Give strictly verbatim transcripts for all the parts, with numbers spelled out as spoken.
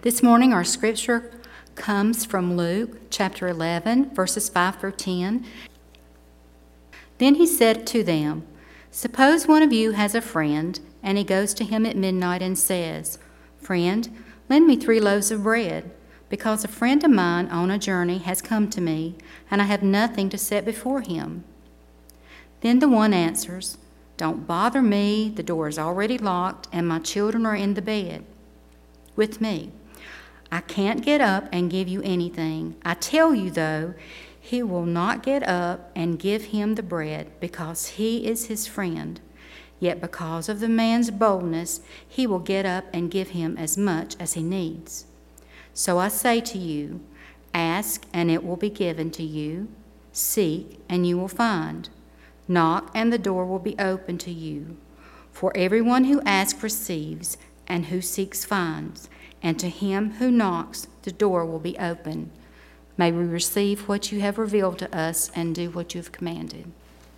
This morning our scripture comes from Luke chapter eleven, verses five through ten. Then he said to them, "Suppose one of you has a friend, and he goes to him at midnight and says, 'Friend, lend me three loaves of bread, because a friend of mine on a journey has come to me, and I have nothing to set before him.' Then the one answers, 'Don't bother me, the door is already locked, and my children are in the bed with me. I can't get up and give you anything. I tell you, though, he will not get up and give him the bread, because he is his friend. Yet because of the man's boldness, he will get up and give him as much as he needs. So I say to you, ask, and it will be given to you. Seek, and you will find. Knock, and the door will be opened to you. For everyone who asks receives, and who seeks finds, and to him who knocks the door will be opened. May we receive what you have revealed to us and do what you have commanded."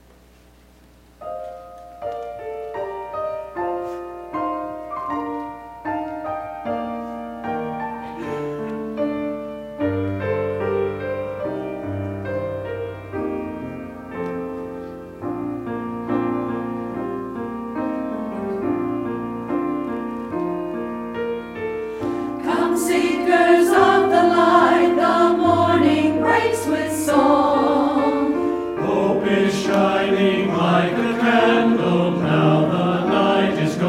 Seekers of the light, the morning breaks with song. Hope is shining like a candle, now the night is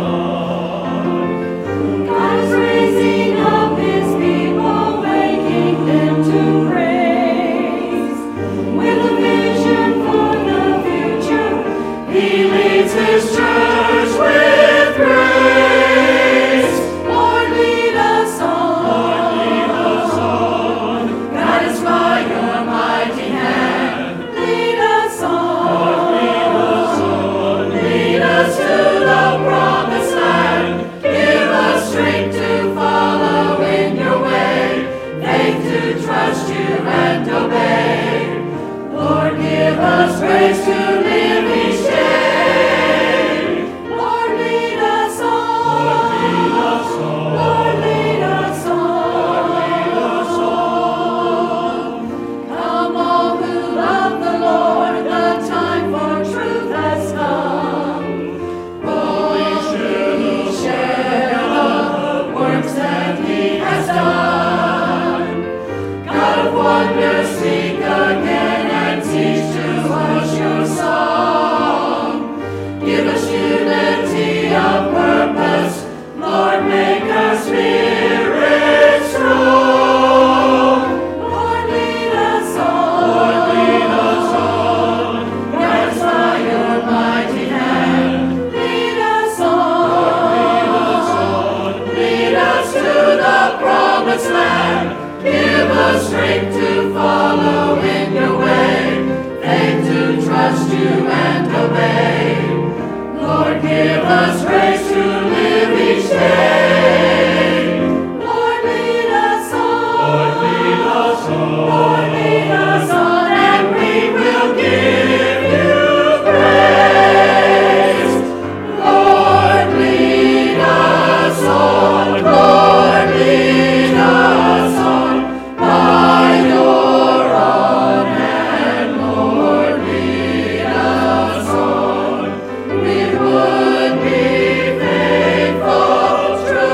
gone. God is raising up his people, waking them to praise. With a vision for the future, he leads his church with grace. Lord, lead us on. Give us grace to live each day. Lord, lead us on. Lord, lead us on. Lord, lead us on. Come all who love the Lord, the time for truth has come. Oh, we share the works that he has done. God of wonders, speak again. Teach to us your song. Give us unity of purpose. Lord, make our spirit strong. Lord, lead us on. Lord, lead us on. Guide us by your mighty hand. Lead us on. Lord, lead us on. Lead us to the promised land. Give us strength to follow in your way. Faith to trust you and obey. Lord, give us grace to live each day. Lord, lead us on. Lord, lead us on. Lord, lead us on, and we will give you praise. Lord, lead us on. Lord, lead us on by your own hand. Lord, lead us on. We would be faithful, true.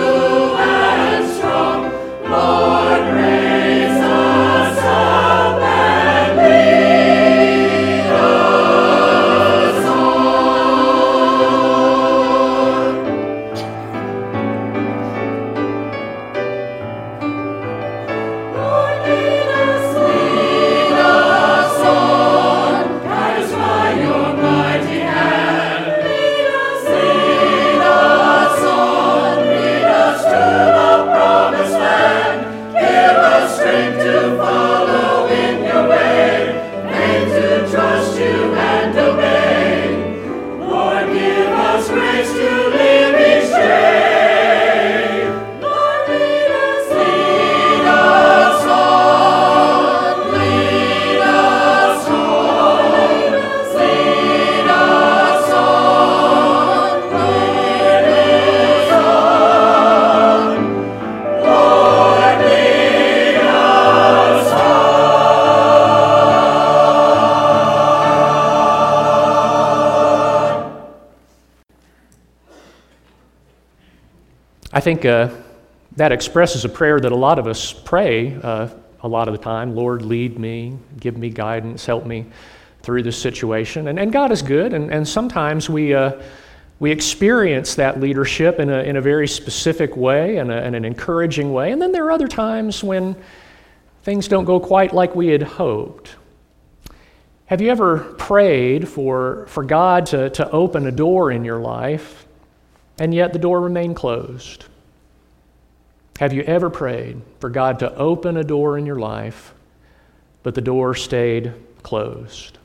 think uh, that expresses a prayer that a lot of us pray uh, a lot of the time. Lord, lead me, give me guidance, help me through this situation. And, and God is good, and, and sometimes we uh, we experience that leadership in a, in a very specific way and in an encouraging way. And then there are other times when things don't go quite like we had hoped. Have you ever prayed for, for God to, to open a door in your life, and yet the door remained closed? Have you ever prayed for God to open a door in your life, but the door stayed closed?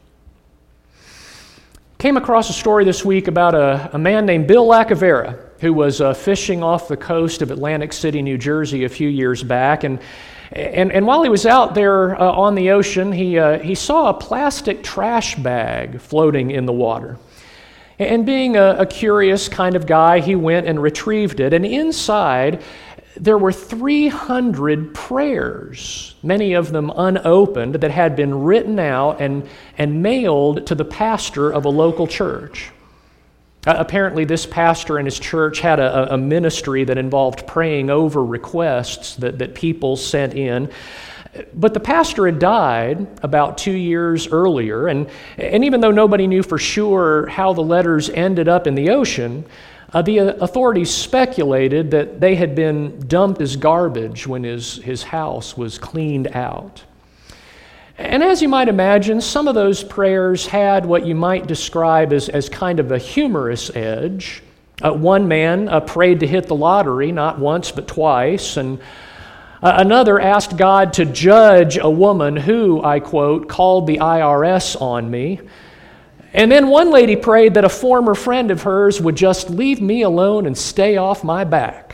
Came across a story this week about a, a man named Bill Lacavera, who was uh, fishing off the coast of Atlantic City, New Jersey a few years back. And And, and while he was out there uh, on the ocean, he, uh, he saw a plastic trash bag floating in the water. And being a, a curious kind of guy, he went and retrieved it. And inside, there were three hundred prayers, many of them unopened, that had been written out and, and mailed to the pastor of a local church. Uh, apparently, this pastor and his church had a, a ministry that involved praying over requests that, that people sent in. But the pastor had died about two years earlier, and, and even though nobody knew for sure how the letters ended up in the ocean, uh, the authorities speculated that they had been dumped as garbage when his, his house was cleaned out. And as you might imagine, some of those prayers had what you might describe as, as kind of a humorous edge. Uh, one man uh, prayed to hit the lottery, not once but twice, and uh, another asked God to judge a woman who, I quote, called the I R S on me. And then one lady prayed that a former friend of hers would just leave me alone and stay off my back.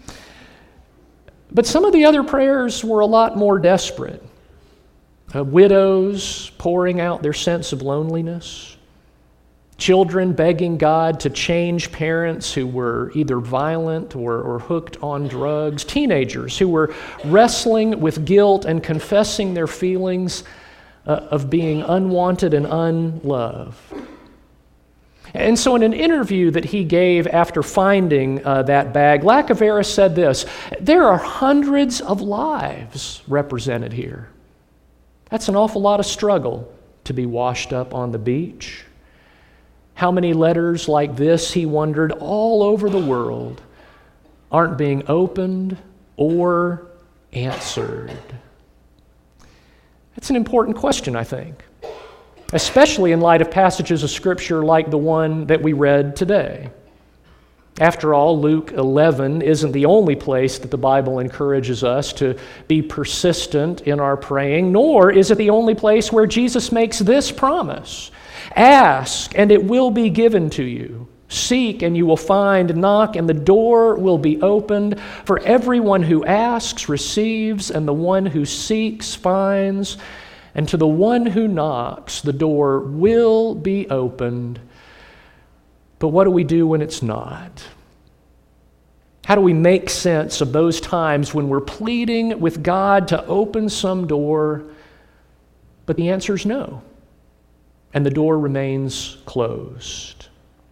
But some of the other prayers were a lot more desperate. Uh, widows pouring out their sense of loneliness, children begging God to change parents who were either violent or, or hooked on drugs, teenagers who were wrestling with guilt and confessing their feelings uh, of being unwanted and unloved. And so in an interview that he gave after finding uh, that bag, Lacavera said this: "There are hundreds of lives represented here. That's an awful lot of struggle to be washed up on the beach. How many letters like this," he wondered, "all over the world aren't being opened or answered?" That's an important question, I think, especially in light of passages of Scripture like the one that we read today. After all, Luke eleven isn't the only place that the Bible encourages us to be persistent in our praying, nor is it the only place where Jesus makes this promise: "Ask, and it will be given to you. Seek, and you will find. Knock, and the door will be opened. For everyone who asks receives, and the one who seeks finds. And to the one who knocks, the door will be opened." But what do we do when it's not? How do we make sense of those times when we're pleading with God to open some door, but the answer is no, and the door remains closed?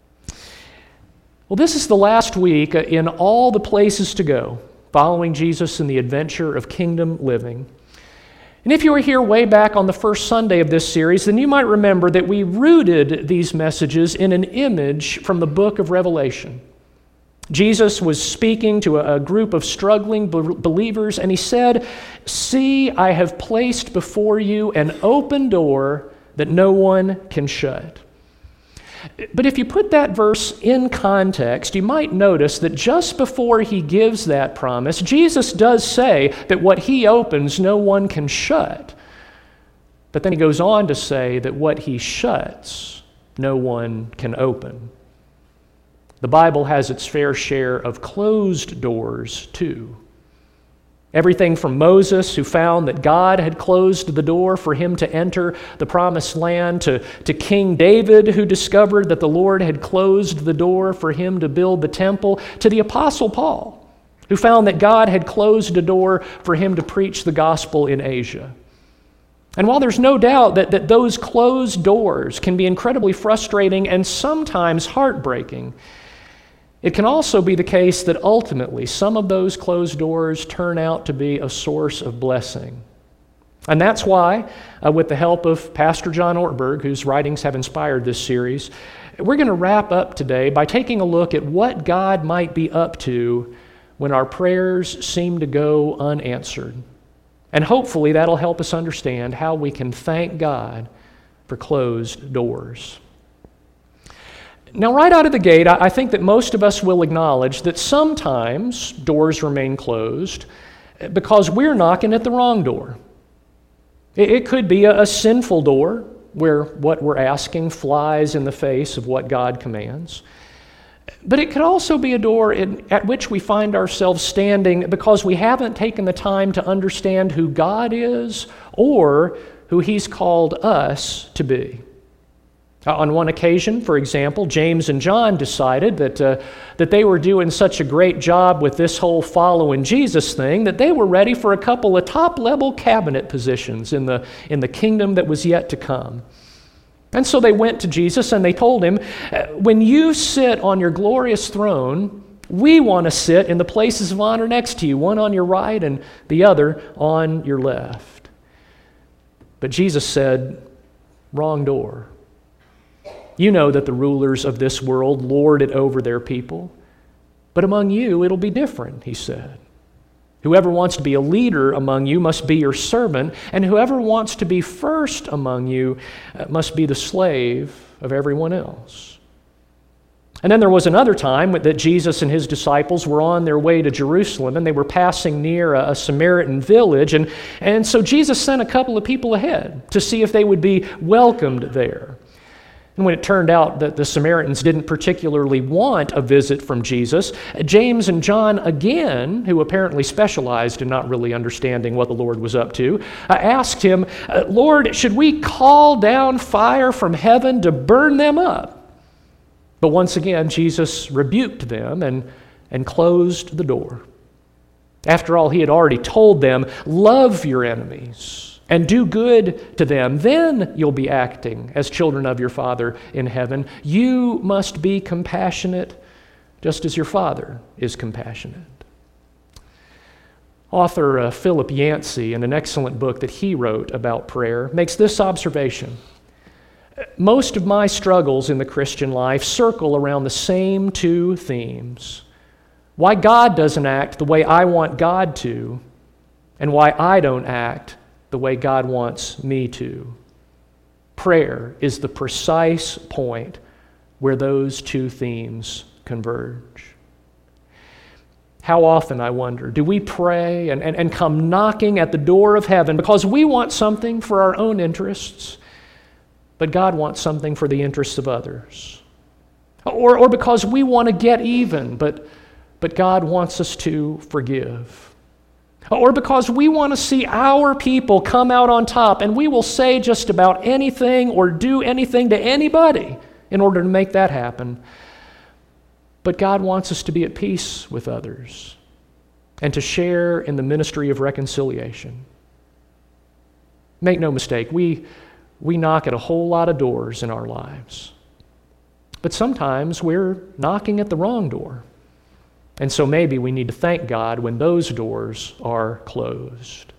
Well, this is the last week in all the places to go, following Jesus in the adventure of kingdom living. And if you were here way back on the first Sunday of this series, then you might remember that we rooted these messages in an image from the book of Revelation. Jesus was speaking to a group of struggling believers, and he said, "See, I have placed before you an open door that no one can shut." But if you put that verse in context, you might notice that just before he gives that promise, Jesus does say that what he opens, no one can shut. But then he goes on to say that what he shuts, no one can open. The Bible has its fair share of closed doors, too. Everything from Moses, who found that God had closed the door for him to enter the promised land, to, to King David, who discovered that the Lord had closed the door for him to build the temple, to the Apostle Paul, who found that God had closed a door for him to preach the gospel in Asia. And while there's no doubt that, that those closed doors can be incredibly frustrating and sometimes heartbreaking, It can also be the case that ultimately some of those closed doors turn out to be a source of blessing. And that's why, uh, with the help of Pastor John Ortberg, whose writings have inspired this series, we're going to wrap up today by taking a look at what God might be up to when our prayers seem to go unanswered. And hopefully that'll help us understand how we can thank God for closed doors. Now, right out of the gate, I think that most of us will acknowledge that sometimes doors remain closed because we're knocking at the wrong door. It could be a sinful door where what we're asking flies in the face of what God commands. But it could also be a door in, at which we find ourselves standing because we haven't taken the time to understand who God is or who He's called us to be. On one occasion, for example, James and John decided that, uh, that they were doing such a great job with this whole following Jesus thing that they were ready for a couple of top-level cabinet positions in the, in the kingdom that was yet to come. And so they went to Jesus and they told him, when you sit on your glorious throne, we want to sit in the places of honor next to you, one on your right and the other on your left. But Jesus said, wrong door. You know that the rulers of this world lord it over their people, but among you it'll be different, he said. Whoever wants to be a leader among you must be your servant, and whoever wants to be first among you must be the slave of everyone else. And then there was another time that Jesus and his disciples were on their way to Jerusalem, and they were passing near a Samaritan village, and, and so Jesus sent a couple of people ahead to see if they would be welcomed there. And when it turned out that the Samaritans didn't particularly want a visit from Jesus, James and John again, who apparently specialized in not really understanding what the Lord was up to, asked him, Lord, should we call down fire from heaven to burn them up? But once again, Jesus rebuked them and, and closed the door. After all, he had already told them, love your enemies and do good to them. Then you'll be acting as children of your Father in heaven. You must be compassionate just as your Father is compassionate. Author uh, Philip Yancey, in an excellent book that he wrote about prayer, makes this observation. Most of my struggles in the Christian life circle around the same two themes. Why God doesn't act the way I want God to, and why I don't act the way God wants me to. Prayer is the precise point where those two themes converge. How often, I wonder, do we pray and, and, and come knocking at the door of heaven because we want something for our own interests, but God wants something for the interests of others? Or, or because we want to get even, but, but God wants us to forgive? Or because we want to see our people come out on top and we will say just about anything or do anything to anybody in order to make that happen. But God wants us to be at peace with others and to share in the ministry of reconciliation. Make no mistake, we, we knock at a whole lot of doors in our lives. But sometimes we're knocking at the wrong door. And so maybe we need to thank God when those doors are closed.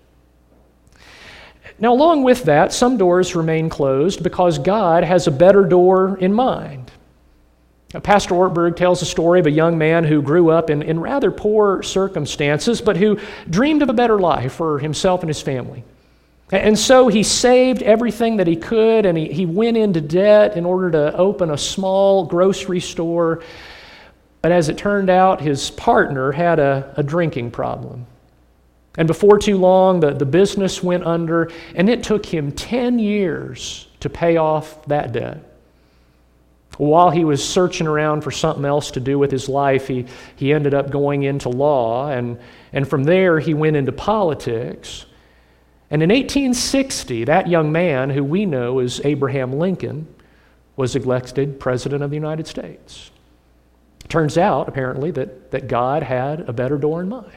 Now, along with that, some doors remain closed because God has a better door in mind. Now, Pastor Ortberg tells a story of a young man who grew up in, in rather poor circumstances, but who dreamed of a better life for himself and his family. And so he saved everything that he could, and he, he went into debt in order to open a small grocery store. But as it turned out, his partner had a, a drinking problem. And before too long, the, the business went under, and it took him ten years to pay off that debt. While he was searching around for something else to do with his life, he, he ended up going into law, and, and from there he went into politics. And in eighteen sixty, that young man, who we know as Abraham Lincoln, was elected President of the United States. Turns out, apparently, that, that God had a better door in mind.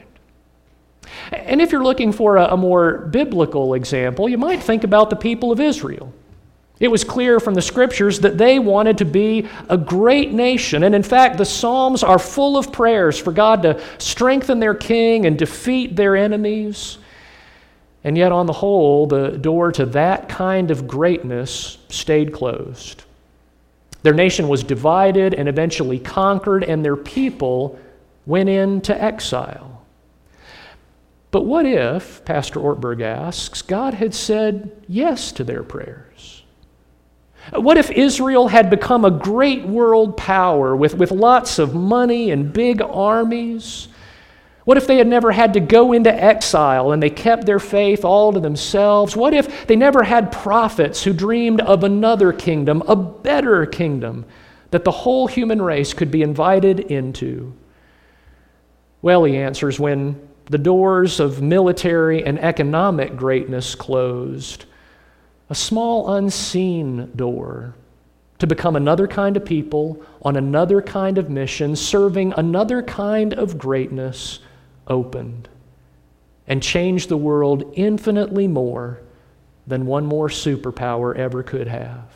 And if you're looking for a, a more biblical example, you might think about the people of Israel. It was clear from the Scriptures that they wanted to be a great nation. And in fact, the Psalms are full of prayers for God to strengthen their king and defeat their enemies. And yet, on the whole, the door to that kind of greatness stayed closed. Their nation was divided and eventually conquered, and their people went into exile. But what if, Pastor Ortberg asks, God had said yes to their prayers? What if Israel had become a great world power with, with lots of money and big armies? What if they had never had to go into exile and they kept their faith all to themselves? What if they never had prophets who dreamed of another kingdom, a better kingdom, that the whole human race could be invited into? Well, he answers, when the doors of military and economic greatness closed, a small unseen door to become another kind of people on another kind of mission, serving another kind of greatness, opened and changed the world infinitely more than one more superpower ever could have.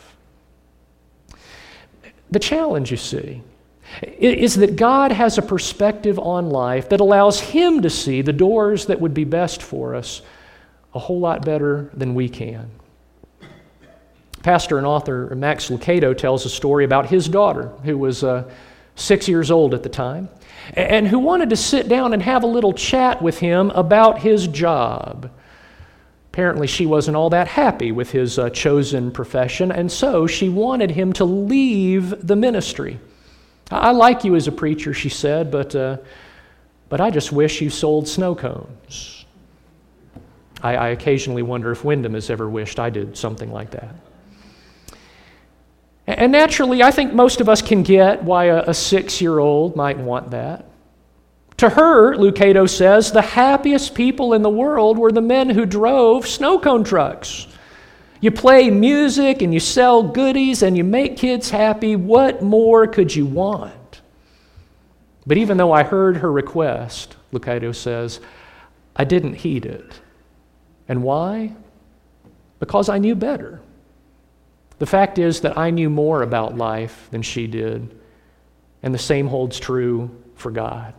The challenge, you see, is that God has a perspective on life that allows Him to see the doors that would be best for us a whole lot better than we can. Pastor and author Max Lucado tells a story about his daughter, who was uh, six years old at the time, and who wanted to sit down and have a little chat with him about his job. Apparently, she wasn't all that happy with his uh, chosen profession, and so she wanted him to leave the ministry. I like you as a preacher, she said, but, uh, but I just wish you sold snow cones. I, I occasionally wonder if Wyndham has ever wished I did something like that. And naturally, I think most of us can get why a, a six-year-old might want that. To her, Lucado says, the happiest people in the world were the men who drove snow cone trucks. You play music and you sell goodies and you make kids happy. What more could you want? But even though I heard her request, Lucado says, I didn't heed it. And why? Because I knew better. The fact is that I knew more about life than she did, and the same holds true for God.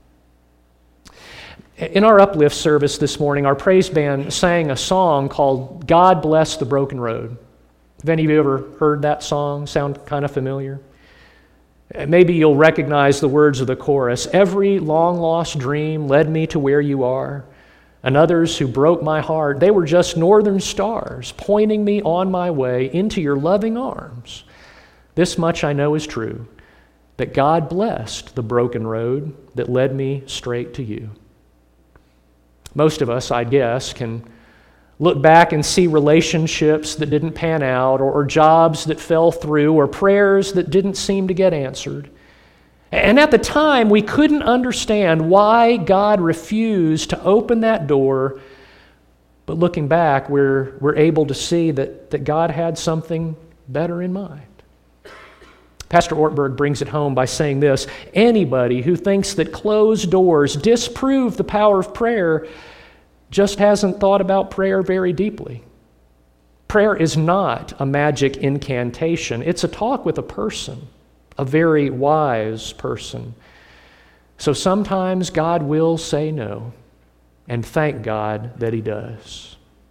In our uplift service this morning, our praise band sang a song called God Bless the Broken Road. Have any of you ever heard that song? Sound kind of familiar? Maybe you'll recognize the words of the chorus. Every long-lost dream led me to where you are, and others who broke my heart, they were just northern stars pointing me on my way into your loving arms. This much I know is true, that God blessed the broken road that led me straight to you. Most of us, I guess, can look back and see relationships that didn't pan out, or, or jobs that fell through, or prayers that didn't seem to get answered. And at the time, we couldn't understand why God refused to open that door, but looking back, we're, we're able to see that, that God had something better in mind. Pastor Ortberg brings it home by saying this: anybody who thinks that closed doors disprove the power of prayer just hasn't thought about prayer very deeply. Prayer is not a magic incantation. It's a talk with a person, a very wise person. So sometimes God will say no, and thank God that He does.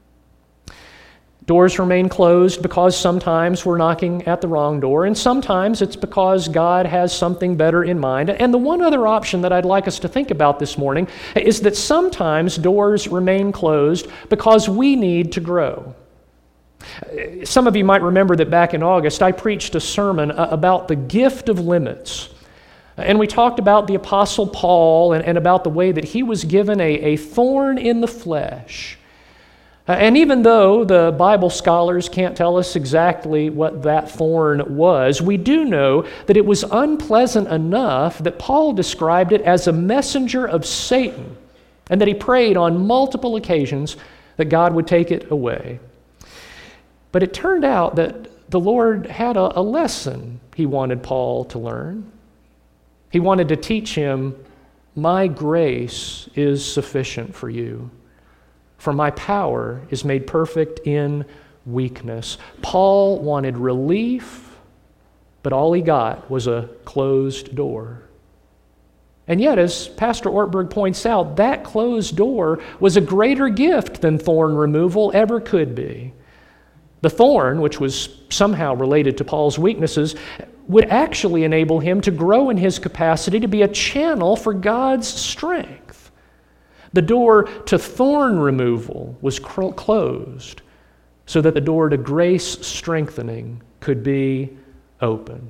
Doors remain closed because sometimes we're knocking at the wrong door, and sometimes it's because God has something better in mind. And the one other option that I'd like us to think about this morning is that sometimes doors remain closed because we need to grow. Some of you might remember that back in August, I preached a sermon about the gift of limits. And we talked about the Apostle Paul and, and about the way that he was given a, a thorn in the flesh. And even though the Bible scholars can't tell us exactly what that thorn was, we do know that it was unpleasant enough that Paul described it as a messenger of Satan, and that he prayed on multiple occasions that God would take it away. But it turned out that the Lord had a, a lesson He wanted Paul to learn. He wanted to teach him, my grace is sufficient for you, for my power is made perfect in weakness. Paul wanted relief, but all he got was a closed door. And yet, as Pastor Ortberg points out, that closed door was a greater gift than thorn removal ever could be. The thorn, which was somehow related to Paul's weaknesses, would actually enable him to grow in his capacity to be a channel for God's strength. The door to thorn removal was cr- closed so that the door to grace strengthening could be opened.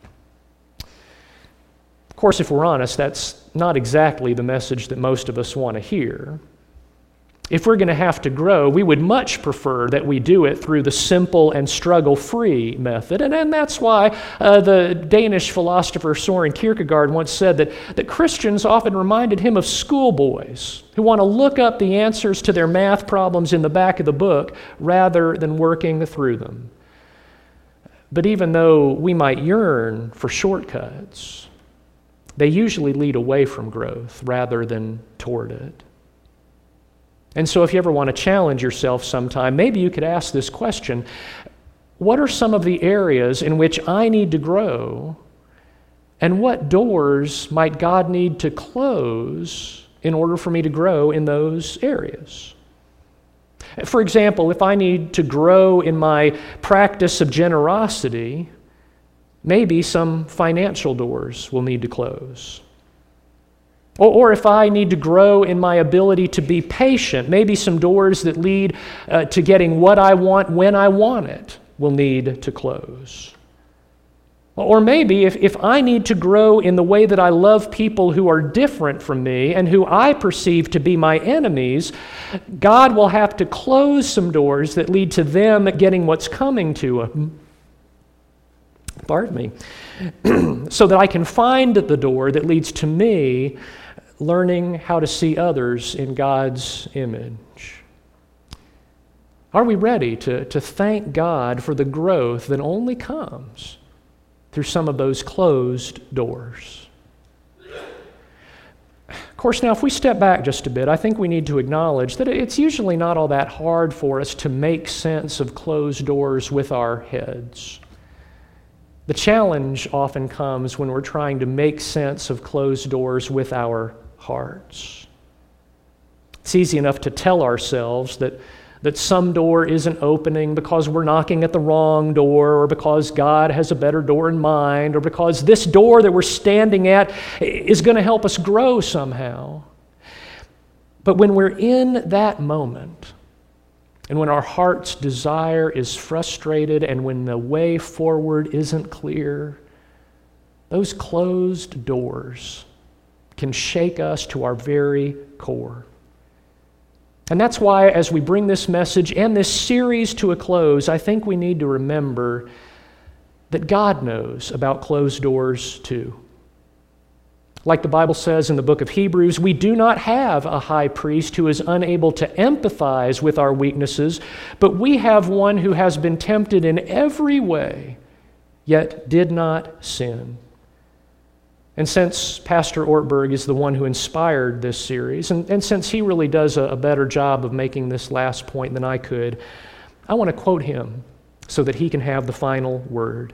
Of course, if we're honest, that's not exactly the message that most of us want to hear. If we're going to have to grow, we would much prefer that we do it through the simple and struggle-free method. And, and that's why uh, the Danish philosopher Søren Kierkegaard once said that, that Christians often reminded him of schoolboys who want to look up the answers to their math problems in the back of the book rather than working through them. But even though we might yearn for shortcuts, they usually lead away from growth rather than toward it. And so if you ever want to challenge yourself sometime, maybe you could ask this question: what are some of the areas in which I need to grow, and what doors might God need to close in order for me to grow in those areas? For example, if I need to grow in my practice of generosity, maybe some financial doors will need to close. Or, or if I need to grow in my ability to be patient, maybe some doors that lead uh, to getting what I want when I want it will need to close. Or maybe if, if I need to grow in the way that I love people who are different from me and who I perceive to be my enemies, God will have to close some doors that lead to them getting what's coming to them. Pardon me, so that I can find the door that leads to me learning how to see others in God's image. Are we ready to, to thank God for the growth that only comes through some of those closed doors? Of course, now if we step back just a bit, I think we need to acknowledge that it's usually not all that hard for us to make sense of closed doors with our heads. The challenge often comes when we're trying to make sense of closed doors with our hearts. It's easy enough to tell ourselves that, that some door isn't opening because we're knocking at the wrong door, or because God has a better door in mind, or because this door that we're standing at is going to help us grow somehow. But when we're in that moment, and when our heart's desire is frustrated, and when the way forward isn't clear, those closed doors can shake us to our very core. And that's why, as we bring this message and this series to a close, I think we need to remember that God knows about closed doors too. Like the Bible says in the book of Hebrews, we do not have a high priest who is unable to empathize with our weaknesses, but we have one who has been tempted in every way, yet did not sin. And since Pastor Ortberg is the one who inspired this series, and, and since he really does a, a better job of making this last point than I could, I want to quote him so that he can have the final word.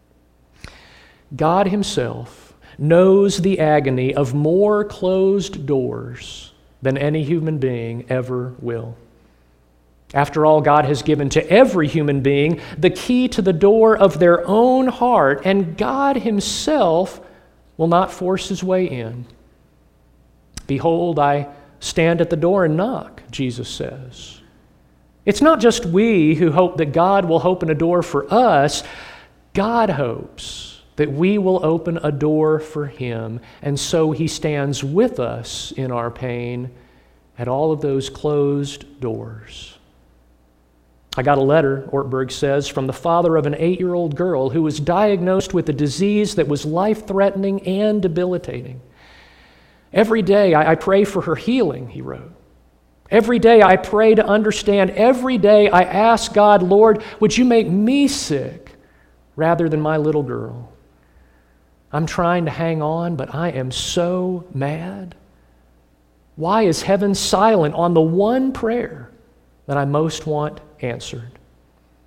God himself knows the agony of more closed doors than any human being ever will. After all, God has given to every human being the key to the door of their own heart, and God himself will not force his way in. Behold, I stand at the door and knock, Jesus says. It's not just we who hope that God will open a door for us. God hopes that we will open a door for him, and so he stands with us in our pain at all of those closed doors. I got a letter, Ortberg says, from the father of an eight-year-old girl who was diagnosed with a disease that was life-threatening and debilitating. Every day I, I pray for her healing, he wrote. Every day I pray to understand. Every day I ask God, Lord, would you make me sick rather than my little girl? I'm trying to hang on, but I am so mad. Why is heaven silent on the one prayer that I most want answered?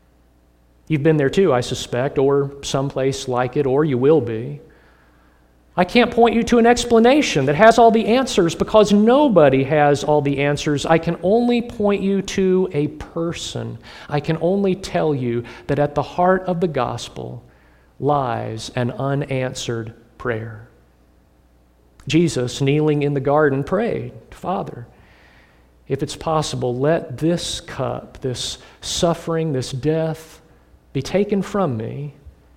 You've been there too, I suspect, or someplace like it, or you will be. I can't point you to an explanation that has all the answers because nobody has all the answers. I can only point you to a person. I can only tell you that at the heart of the gospel lies an unanswered prayer. Jesus, kneeling in the garden, prayed, Father, if it's possible, let this cup, this suffering, this death be taken from me.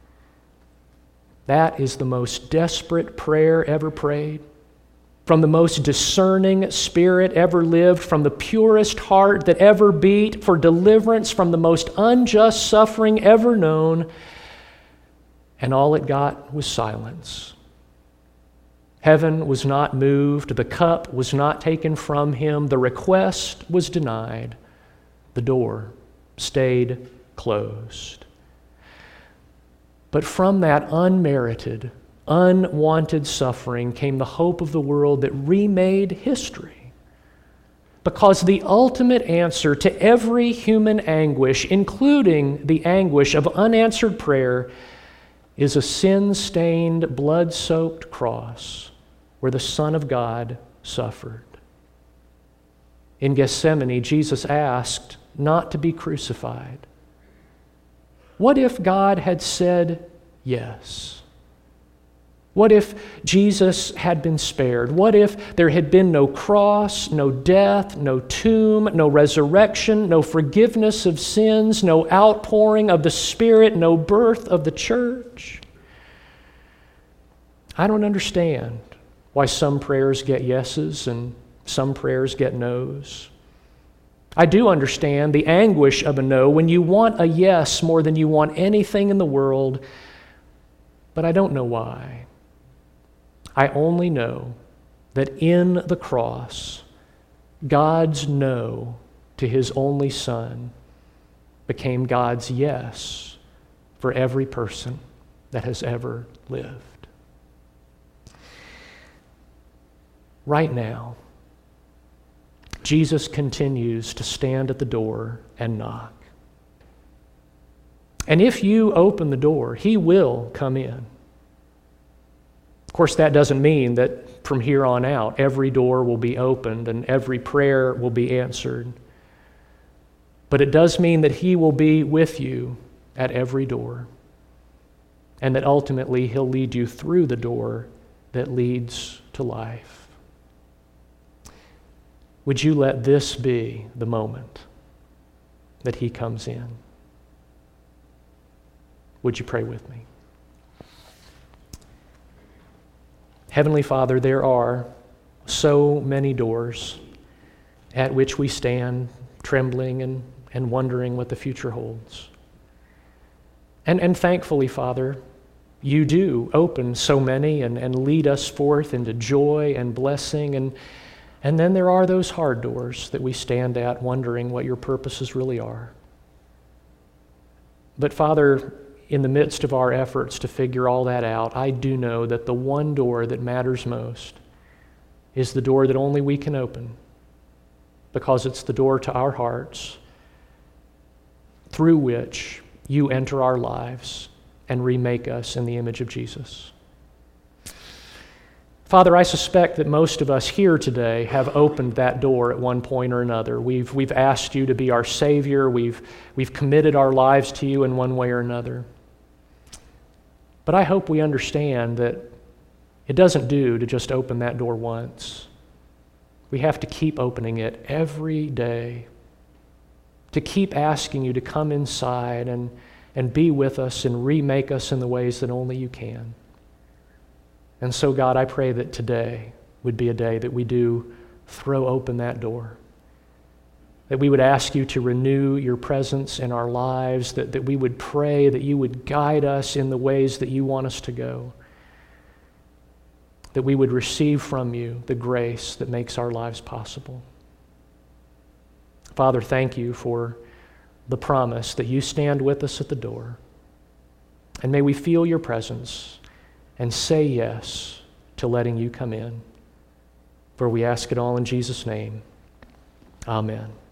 That is the most desperate prayer ever prayed, from the most discerning spirit ever lived, from the purest heart that ever beat, for deliverance from the most unjust suffering ever known, and all it got was silence. Heaven was not moved, the cup was not taken from him, the request was denied, the door stayed closed. But from that unmerited, unwanted suffering came the hope of the world that remade history. Because the ultimate answer to every human anguish, including the anguish of unanswered prayer, is a sin-stained, blood-soaked cross where the Son of God suffered. In Gethsemane, Jesus asked not to be crucified. What if God had said yes? What if Jesus had been spared? What if there had been no cross, no death, no tomb, no resurrection, no forgiveness of sins, no outpouring of the Spirit, no birth of the church? I don't understand why some prayers get yeses and some prayers get nos. I do understand the anguish of a no when you want a yes more than you want anything in the world, but I don't know why. I only know that in the cross, God's no to his only Son became God's yes for every person that has ever lived. Right now, Jesus continues to stand at the door and knock. And if you open the door, he will come in. Of course, that doesn't mean that from here on out, every door will be opened and every prayer will be answered. But it does mean that he will be with you at every door, and that ultimately he'll lead you through the door that leads to life. Would you let this be the moment that he comes in? Would you pray with me? Heavenly Father, there are so many doors at which we stand trembling and, and wondering what the future holds. And, and thankfully, Father, you do open so many and, and lead us forth into joy and blessing. And And then there are those hard doors that we stand at wondering what your purposes really are. But Father, in the midst of our efforts to figure all that out, I do know that the one door that matters most is the door that only we can open, because it's the door to our hearts through which you enter our lives and remake us in the image of Jesus. Father, I suspect that most of us here today have opened that door at one point or another. We've, we've asked you to be our Savior. We've, we've committed our lives to you in one way or another. But I hope we understand that it doesn't do to just open that door once. We have to keep opening it every day, to keep asking you to come inside and, and be with us and remake us in the ways that only you can. And so, God, I pray that today would be a day that we do throw open that door, that we would ask you to renew your presence in our lives, that, that we would pray that you would guide us in the ways that you want us to go, that we would receive from you the grace that makes our lives possible. Father, thank you for the promise that you stand with us at the door, and may we feel your presence and say yes to letting you come in. For we ask it all in Jesus' name. Amen.